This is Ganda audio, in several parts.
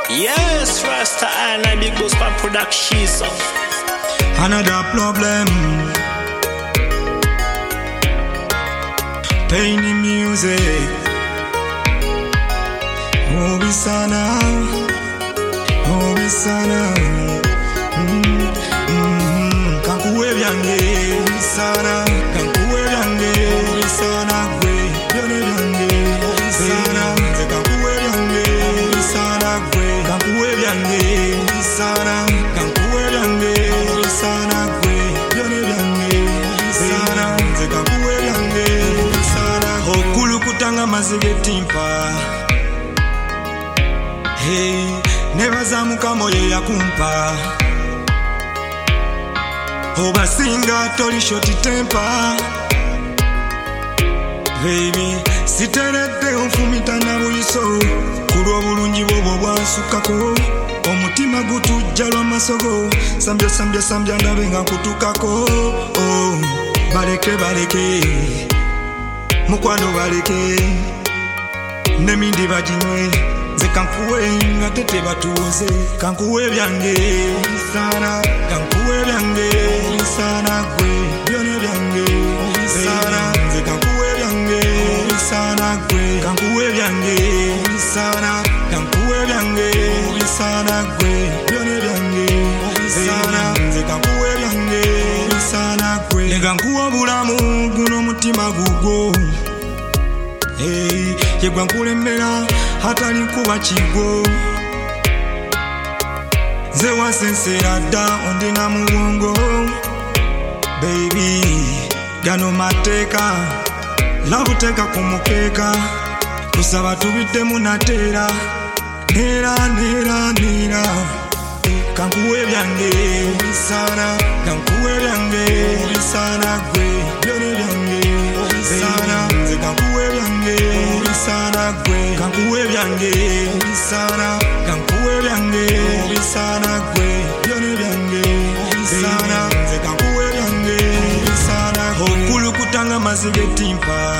Yes, Rasta and I big boss pan production. Another problem. Pain in music. Oh, we sana. Oh, we sana. Kankuwe byange sana. Kankuwe byange sana. Gwe byone byange sana. Kankuwe byange sana. Gwe kankuwe byange sana. Kankuwe byange sana. Gwe byone byange sana. Kankuwe byange sana. Okulu kutanga mazige timpa. Hey, nebaza mukama ye yakumpa. Obasinga toli shoti temper. Baby, siterete onfumita na buliso. Kulwa bulungi bwobo bwansukako. Omutima gutujjalwa masogo. Sambya ndabe nga kutukako. Oh, baleke mukwano baleke. Nemindi bajinywe. Ze kankuwe nga tete batuoze. Kankuwe byange sana. Kankuwe byange sana. Gwe byone byange sana. Ze kankuwe byange sana. Gwe kankuwe byange sana. Kankuwe byange sana. Gwe byone byange sana. Ze kankuwe byange sana. Gwe lega nkuwa bulamu guno mutima gugwo. Hey, yegwa nkulembera hatali kuba kigo. Ze wasensera dda ondina muwongo. Baby, gano mateka labuteka kumukeeka. Kusaba tubidde munateera. Nera kankuwe byange sana. Kankuwe byange sana. Gwe byone byange sana. Nze kankuwe byange sana. Gwe kankuwe byange sana. Kankuwe byange sana. Gwe byone byange sana. Nze kankuwe byange sana. Okulu kutanga mazige timpa.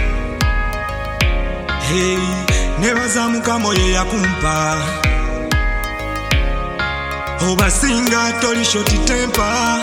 Hey, nebaza mukama ye yakumpa. Obasinga toli shoti temper.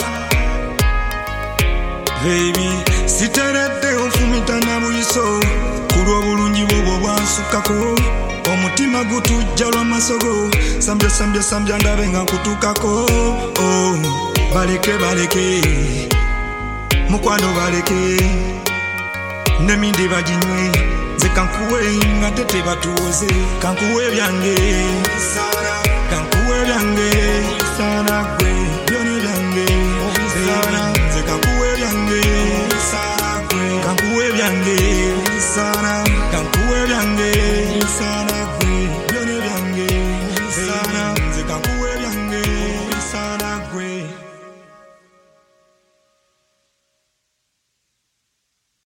Baby, siterete onfumita na buliso. Kulwa bulungi bwobo bwansukako. Omutima gutujjalwa masogo. Sambya ndabe nga kutukako. Oh, baleke mukwano baleke. Nemindi bajinywe. Ze kankuwe nga tete batuoze. Kankuwe byange sana. Kankuwe byange sana. Gwe byone byange sana. Ze kankuwe byange sana. Gwe kankuwe byange sana. Kankuwe byange sana.